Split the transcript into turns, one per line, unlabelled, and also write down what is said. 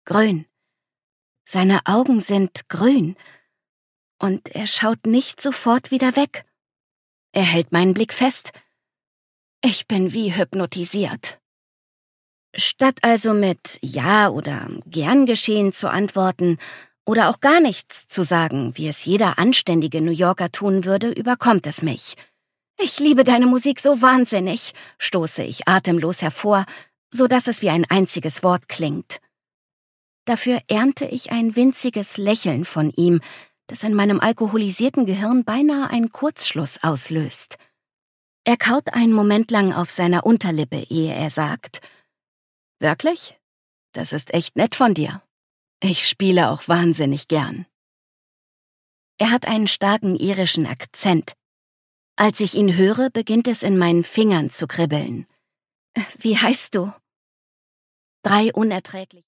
grün. Seine Augen sind grün. Und er schaut nicht sofort wieder weg. Er hält meinen Blick fest. Ich bin wie hypnotisiert. Statt also mit Ja oder Gern geschehen zu antworten oder auch gar nichts zu sagen, wie es jeder anständige New Yorker tun würde, überkommt es mich. »Ich liebe deine Musik so wahnsinnig«, stoße ich atemlos hervor, so dass es wie ein einziges Wort klingt. Dafür ernte ich ein winziges Lächeln von ihm, das in meinem alkoholisierten Gehirn beinahe einen Kurzschluss auslöst. Er kaut einen Moment lang auf seiner Unterlippe, ehe er sagt: »Wirklich? Das ist echt nett von dir. Ich spiele auch wahnsinnig gern.« Er hat einen starken irischen Akzent. Als ich ihn höre, beginnt es in meinen Fingern zu kribbeln. »Wie heißt du?« 3 unerträglich